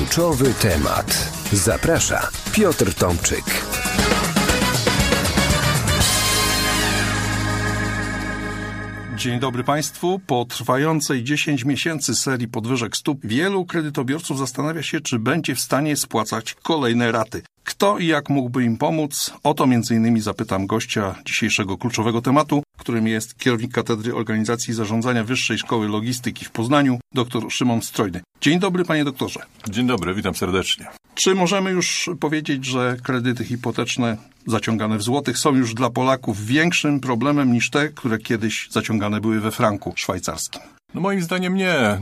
Kluczowy temat. Zaprasza Piotr Tomczyk. Dzień dobry Państwu. Po trwającej 10 miesięcy serii podwyżek stóp wielu kredytobiorców zastanawia się, czy będzie w stanie spłacać kolejne raty. Kto i jak mógłby im pomóc? O to m.in. zapytam gościa dzisiejszego kluczowego tematu, którym jest kierownik Katedry Organizacji i Zarządzania Wyższej Szkoły Logistyki w Poznaniu, dr Szymon Strojny. Dzień dobry, panie doktorze. Dzień dobry, witam serdecznie. Czy możemy już powiedzieć, że kredyty hipoteczne zaciągane w złotych są już dla Polaków większym problemem niż te, które kiedyś zaciągane były we franku szwajcarskim? No moim zdaniem nie.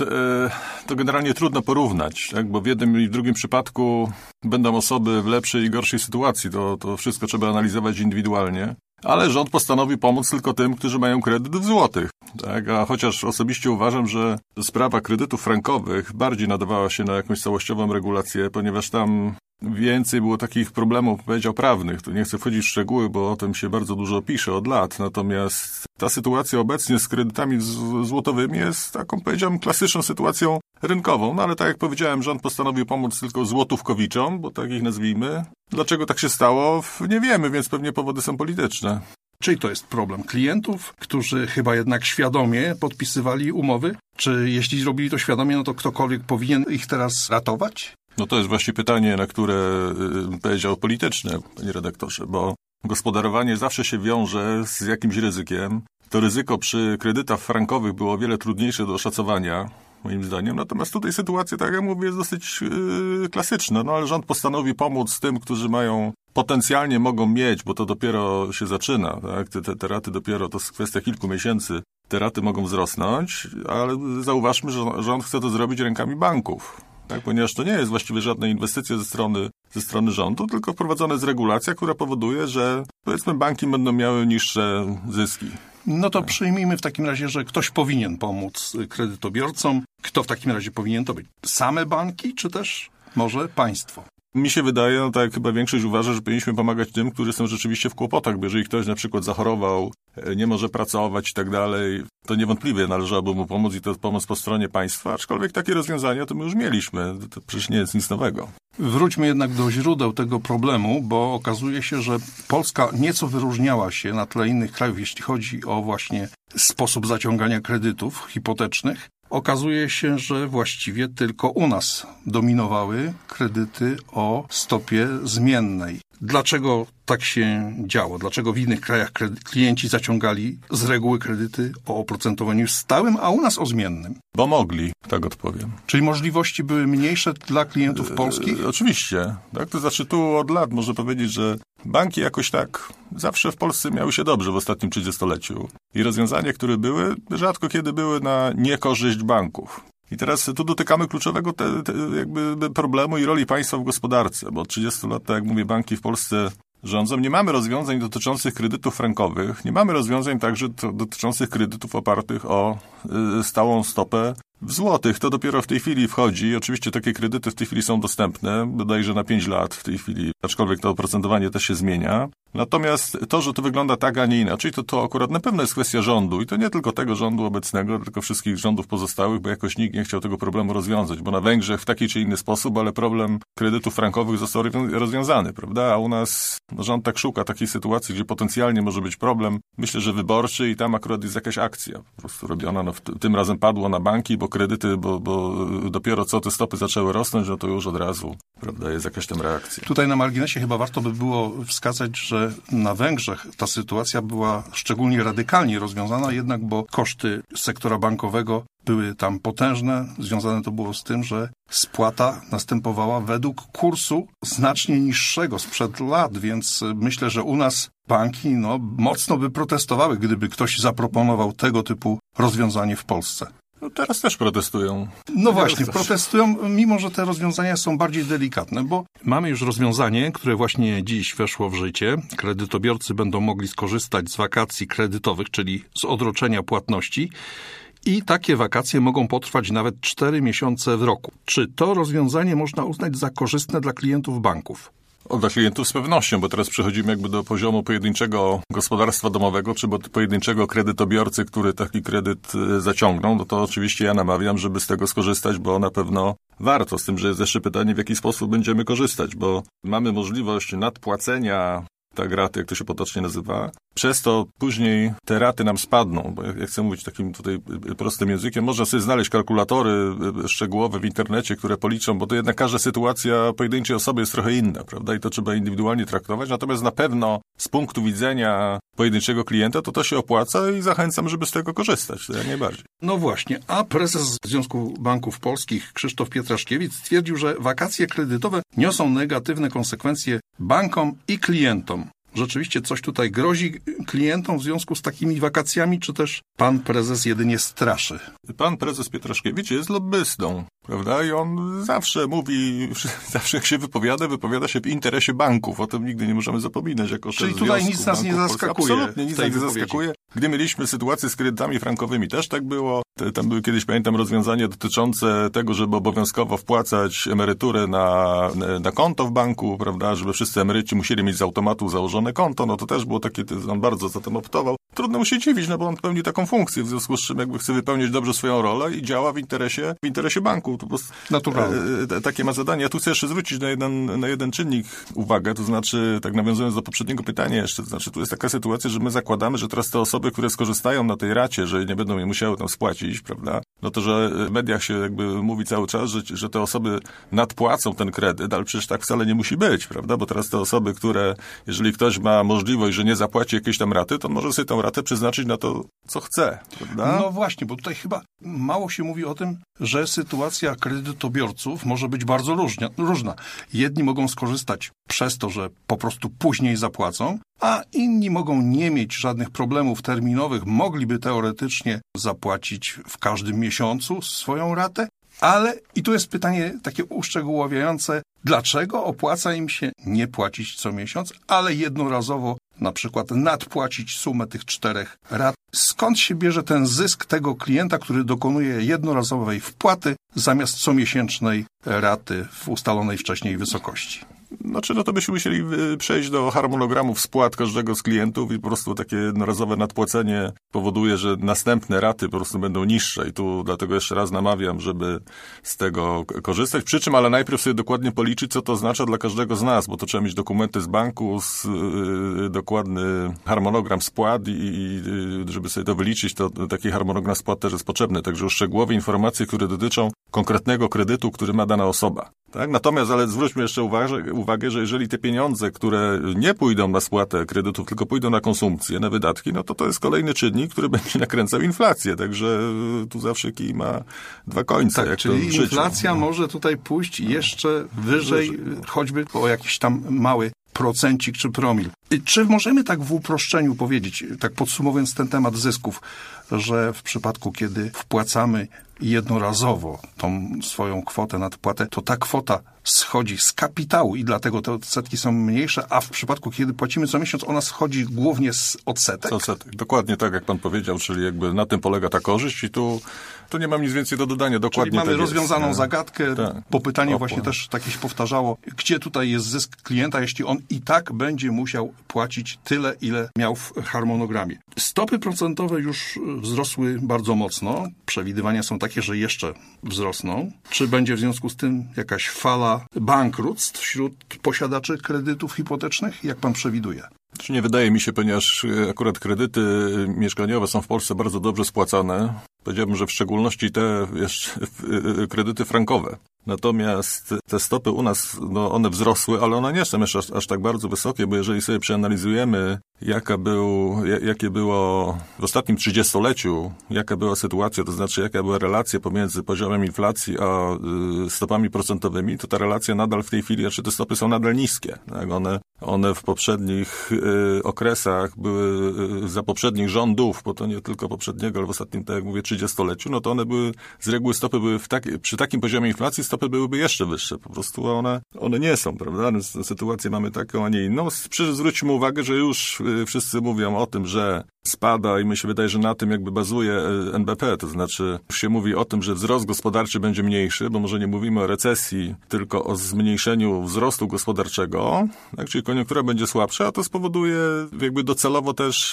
To generalnie trudno porównać, tak? Bo w jednym i w drugim przypadku będą osoby w lepszej i gorszej sytuacji. To wszystko trzeba analizować indywidualnie. Ale rząd postanowił pomóc tylko tym, którzy mają kredyt w złotych. Tak? A chociaż osobiście uważam, że sprawa kredytów frankowych bardziej nadawała się na jakąś całościową regulację, ponieważ tam więcej było takich problemów, powiedział, prawnych. Tu nie chcę wchodzić w szczegóły, bo o tym się bardzo dużo pisze od lat. Natomiast ta sytuacja obecnie z kredytami złotowymi jest taką, powiedziałem, klasyczną sytuacją rynkową. No ale tak jak powiedziałem, rząd postanowił pomóc tylko złotówkowiczom, bo tak ich nazwijmy. Dlaczego tak się stało? Nie wiemy, więc pewnie powody są polityczne. Czyli to jest problem klientów, którzy chyba jednak świadomie podpisywali umowy? Czy jeśli zrobili to świadomie, no to ktokolwiek powinien ich teraz ratować? No to jest właśnie pytanie, na które powiedział polityczne, panie redaktorze, bo gospodarowanie zawsze się wiąże z jakimś ryzykiem. To ryzyko przy kredytach frankowych było o wiele trudniejsze do oszacowania, moim zdaniem. Natomiast tutaj sytuacja, tak jak mówię, jest dosyć klasyczna. No ale rząd postanowi pomóc tym, którzy potencjalnie mogą mieć, bo to dopiero się zaczyna, tak? Te raty dopiero, to jest kwestia kilku miesięcy, te raty mogą wzrosnąć, ale zauważmy, że rząd chce to zrobić rękami banków. Tak, ponieważ to nie jest właściwie żadna inwestycja ze strony rządu, tylko wprowadzona jest regulacja, która powoduje, że powiedzmy banki będą miały niższe zyski. No to przyjmijmy w takim razie, że ktoś powinien pomóc kredytobiorcom. Kto w takim razie powinien to być? Same banki, czy też może państwo? Mi się wydaje, no tak jak chyba większość uważa, że powinniśmy pomagać tym, którzy są rzeczywiście w kłopotach, bo jeżeli ktoś na przykład zachorował, nie może pracować i tak dalej, to niewątpliwie należałoby mu pomóc i to pomoc po stronie państwa, aczkolwiek takie rozwiązania to my już mieliśmy, to przecież nie jest nic nowego. Wróćmy jednak do źródeł tego problemu, bo okazuje się, że Polska nieco wyróżniała się na tle innych krajów, jeśli chodzi o właśnie sposób zaciągania kredytów hipotecznych. Okazuje się, że właściwie tylko u nas dominowały kredyty o stopie zmiennej. Dlaczego tak się działo? Dlaczego w innych krajach klienci zaciągali z reguły kredyty o oprocentowaniu stałym, a u nas o zmiennym? Bo mogli, tak odpowiem. Czyli możliwości były mniejsze dla klientów polskich? Oczywiście. Tak? To znaczy tu od lat można powiedzieć, że banki jakoś tak zawsze w Polsce miały się dobrze w ostatnim 30-leciu. I rozwiązania, które były, rzadko kiedy były na niekorzyść banków. I teraz tu dotykamy kluczowego jakby problemu i roli państwa w gospodarce, bo od 30 lat, tak jak mówię, banki w Polsce rządzą. Nie mamy rozwiązań dotyczących kredytów frankowych, nie mamy rozwiązań także dotyczących kredytów opartych o stałą stopę w złotych. To dopiero w tej chwili wchodzi. Oczywiście takie kredyty w tej chwili są dostępne, bodajże na 5 lat w tej chwili, aczkolwiek to oprocentowanie też się zmienia. Natomiast to, że to wygląda tak, a nie inaczej, to akurat na pewno jest kwestia rządu i to nie tylko tego rządu obecnego, tylko wszystkich rządów pozostałych, bo jakoś nikt nie chciał tego problemu rozwiązać, bo na Węgrzech w taki czy inny sposób, ale problem kredytów frankowych został rozwiązany, prawda? A u nas rząd tak szuka takiej sytuacji, gdzie potencjalnie może być problem, myślę, że wyborczy i tam akurat jest jakaś akcja po prostu robiona. No, tym razem padło na banki, bo kredyty, bo dopiero co te stopy zaczęły rosnąć, no to już od razu, prawda, jest jakaś tam reakcja. Tutaj na marginesie chyba warto by było wskazać, że na Węgrzech ta sytuacja była szczególnie radykalnie rozwiązana, jednak bo koszty sektora bankowego były tam potężne. Związane to było z tym, że spłata następowała według kursu znacznie niższego sprzed lat, więc myślę, że u nas banki mocno by protestowały, gdyby ktoś zaproponował tego typu rozwiązanie w Polsce. No teraz też protestują. No właśnie, protestują, mimo że te rozwiązania są bardziej delikatne, bo mamy już rozwiązanie, które właśnie dziś weszło w życie. Kredytobiorcy będą mogli skorzystać z wakacji kredytowych, czyli z odroczenia płatności. I takie wakacje mogą potrwać nawet 4 miesiące w roku. Czy to rozwiązanie można uznać za korzystne dla klientów banków? Dla klientów z pewnością, bo teraz przechodzimy jakby do poziomu pojedynczego gospodarstwa domowego, czy pojedynczego kredytobiorcy, który taki kredyt zaciągnął, no to oczywiście ja namawiam, żeby z tego skorzystać, bo na pewno warto, z tym, że jest jeszcze pytanie, w jaki sposób będziemy korzystać, bo mamy możliwość nadpłacenia tak raty, jak to się potocznie nazywa. Przez to później te raty nam spadną, bo ja chcę mówić takim tutaj prostym językiem. Można sobie znaleźć kalkulatory szczegółowe w internecie, które policzą, bo to jednak każda sytuacja pojedynczej osoby jest trochę inna, prawda? I to trzeba indywidualnie traktować. Natomiast na pewno z punktu widzenia pojedynczego klienta to się opłaca i zachęcam, żeby z tego korzystać. To jak najbardziej. No właśnie, a prezes Związku Banków Polskich Krzysztof Pietraszkiewicz stwierdził, że wakacje kredytowe niosą negatywne konsekwencje bankom i klientom. Rzeczywiście coś tutaj grozi klientom w związku z takimi wakacjami, czy też pan prezes jedynie straszy? Pan prezes Pietraszkiewicz jest lobbystą, prawda? I on zawsze mówi, zawsze jak się wypowiada się w interesie banków. O tym nigdy nie możemy zapominać jako szef Czyli tutaj Związku nic nas nie Banków zaskakuje. Absolutnie nic nas nie zaskakuje. Gdy mieliśmy sytuację z kredytami frankowymi, też tak było. Tam były kiedyś, pamiętam, rozwiązania dotyczące tego, żeby obowiązkowo wpłacać emeryturę na konto w banku, prawda, żeby wszyscy emeryci musieli mieć z automatu założone konto, no to też było takie, on bardzo za tym optował. Trudno mu się dziwić, no bo on pełni taką funkcję, w związku z czym jakby chce wypełnić dobrze swoją rolę i działa w interesie banku. To po prostu takie ma zadanie. Ja tu chcę jeszcze zwrócić na jeden czynnik uwagę, to znaczy, tak nawiązując do poprzedniego pytania jeszcze, to znaczy tu jest taka sytuacja, że my zakładamy, że teraz te osoby, które skorzystają na tej racie, że nie będą je musiały tam spłacić, prawda, no to, że w mediach się jakby mówi cały czas, że te osoby nadpłacą ten kredyt, ale przecież tak wcale nie musi być, prawda, bo teraz te osoby, które, jeżeli ktoś ma możliwość, że nie zapłaci jakiejś tam raty, to może sobie tą ratę przeznaczyć na to, co chce, prawda? No właśnie, bo tutaj chyba mało się mówi o tym, że sytuacja kredytobiorców może być bardzo różna. Jedni mogą skorzystać przez to, że po prostu później zapłacą, a inni mogą nie mieć żadnych problemów terminowych, mogliby teoretycznie zapłacić w każdym miesiącu swoją ratę, ale, i tu jest pytanie takie uszczegóławiające, dlaczego opłaca im się nie płacić co miesiąc, ale jednorazowo na przykład nadpłacić sumę tych 4 rat. Skąd się bierze ten zysk tego klienta, który dokonuje jednorazowej wpłaty zamiast comiesięcznej raty w ustalonej wcześniej wysokości? Znaczy, no to byśmy musieli przejść do harmonogramów spłat każdego z klientów i po prostu takie jednorazowe nadpłacenie powoduje, że następne raty po prostu będą niższe i tu dlatego jeszcze raz namawiam, żeby z tego korzystać. Przy czym, ale najpierw sobie dokładnie policzyć, co to oznacza dla każdego z nas, bo to trzeba mieć dokumenty z banku, dokładny harmonogram spłat i żeby sobie to wyliczyć, to taki harmonogram spłat też jest potrzebny. Także szczegółowe informacje, które dotyczą konkretnego kredytu, który ma dana osoba. Tak? Natomiast, ale zwróćmy jeszcze uwagę, że jeżeli te pieniądze, które nie pójdą na spłatę kredytów, tylko pójdą na konsumpcję, na wydatki, no to jest kolejny czynnik, który będzie nakręcał inflację. Także tu zawsze kij ma 2 końce. Tak, jak czyli to w życiu. Inflacja może tutaj pójść jeszcze wyżej, choćby o jakiś tam mały procencik czy promil. Czy możemy tak w uproszczeniu powiedzieć, tak podsumowując ten temat zysków, że w przypadku, kiedy wpłacamy jednorazowo tą swoją kwotę nadpłatę, to ta kwota schodzi z kapitału i dlatego te odsetki są mniejsze, a w przypadku, kiedy płacimy co miesiąc, ona schodzi głównie z odsetek? Z odsetek. Dokładnie tak, jak pan powiedział, czyli jakby na tym polega ta korzyść i tu nie mam nic więcej do dodania. Dokładnie czyli mamy tak rozwiązaną jest. zagadkę, tak. bo pytanie właśnie też takie się powtarzało, gdzie tutaj jest zysk klienta, jeśli on i tak będzie musiał płacić tyle, ile miał w harmonogramie. Stopy procentowe już wzrosły bardzo mocno. Przewidywania są takie, że jeszcze wzrosną. Czy będzie w związku z tym jakaś fala bankructw wśród posiadaczy kredytów hipotecznych? Jak pan przewiduje? Nie wydaje mi się, ponieważ akurat kredyty mieszkaniowe są w Polsce bardzo dobrze spłacane. Powiedziałbym, że w szczególności te jeszcze kredyty frankowe. Natomiast te stopy u nas, no one wzrosły, ale one nie są jeszcze aż tak bardzo wysokie, bo jeżeli sobie przeanalizujemy, jakie było w ostatnim 30-leciu, jaka była sytuacja, to znaczy jaka była relacja pomiędzy poziomem inflacji a stopami procentowymi, to ta relacja nadal w tej chwili, znaczy te stopy są nadal niskie. Tak? One w poprzednich okresach były, za poprzednich rządów, bo to nie tylko poprzedniego, ale w ostatnim, tak jak mówię, 30-leciu, no to one były, z reguły stopy były przy takim poziomie inflacji stopy byłyby jeszcze wyższe. Po prostu one nie są, prawda? Sytuację mamy taką, a nie inną. Zwróćmy uwagę, że już wszyscy mówią o tym, że spada i mi się wydaje, że na tym jakby bazuje NBP, to znaczy już się mówi o tym, że wzrost gospodarczy będzie mniejszy, bo może nie mówimy o recesji, tylko o zmniejszeniu wzrostu gospodarczego, tak, czyli koniunktura będzie słabsza, a to spowoduje jakby docelowo też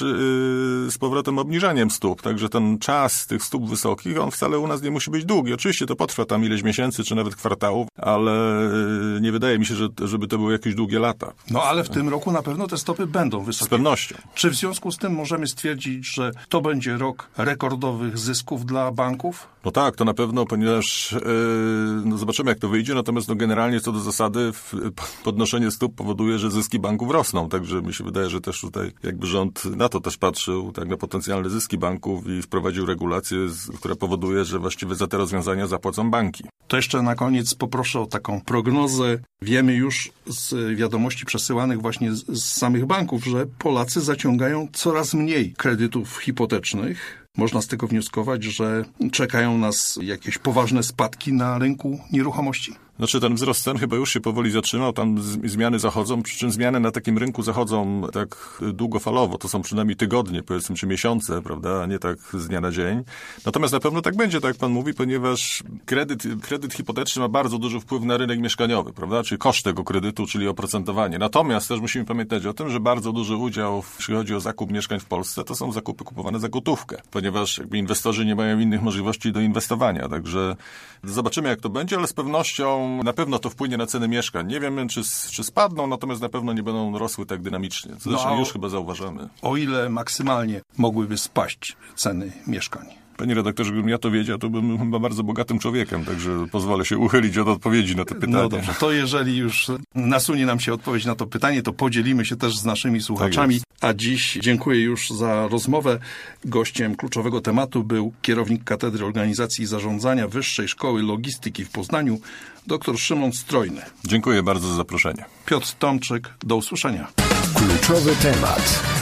z powrotem obniżaniem stóp, także ten czas tych stóp wysokich, on wcale u nas nie musi być długi. Oczywiście to potrwa tam ileś miesięcy, czy nawet kwartałów, ale nie wydaje mi się, żeby to były jakieś długie lata. No ale w tym roku na pewno te stopy będą wysokie. Z pewnością. Czy w związku z tym możemy stwierdzić, że to będzie rok rekordowych zysków dla banków? No tak, to na pewno, ponieważ zobaczymy, jak to wyjdzie, natomiast generalnie co do zasady podnoszenie stóp powoduje, że zyski banków rosną, także mi się wydaje, że też tutaj jakby rząd na to też patrzył, tak, na potencjalne zyski banków i wprowadził regulację, która powoduje, że właściwie za te rozwiązania zapłacą banki. To jeszcze na koniec poproszę o taką prognozę. Wiemy już z wiadomości przesyłanych właśnie z samych banków, że Polacy zaciągają coraz mniej kredytów hipotecznych. Można z tego wnioskować, że czekają nas jakieś poważne spadki na rynku nieruchomości. Znaczy ten wzrost cen chyba już się powoli zatrzymał, tam zmiany zachodzą, przy czym zmiany na takim rynku zachodzą tak długofalowo, to są przynajmniej tygodnie, powiedzmy, czy miesiące, prawda, a nie tak z dnia na dzień. Natomiast na pewno tak będzie, tak jak pan mówi, ponieważ kredyt hipoteczny ma bardzo duży wpływ na rynek mieszkaniowy, prawda, czyli koszt tego kredytu, czyli oprocentowanie. Natomiast też musimy pamiętać o tym, że bardzo duży udział, jeśli chodzi o zakup mieszkań w Polsce, to są zakupy kupowane za gotówkę, ponieważ jakby inwestorzy nie mają innych możliwości do inwestowania, także zobaczymy, jak to będzie, ale z pewnością na pewno to wpłynie na ceny mieszkań. Nie wiemy, czy spadną, natomiast na pewno nie będą rosły tak dynamicznie. Co zresztą już chyba zauważamy. O ile maksymalnie mogłyby spaść ceny mieszkań? Panie redaktorze, gdybym ja to wiedział, to bym chyba bardzo bogatym człowiekiem, także pozwolę się uchylić od odpowiedzi na to pytanie. No dobrze, to jeżeli już nasunie nam się odpowiedź na to pytanie, to podzielimy się też z naszymi słuchaczami. A dziś dziękuję już za rozmowę. Gościem kluczowego tematu był kierownik Katedry Organizacji i Zarządzania Wyższej Szkoły Logistyki w Poznaniu, dr Szymon Strojny. Dziękuję bardzo za zaproszenie. Piotr Tomczyk, do usłyszenia. Kluczowy temat.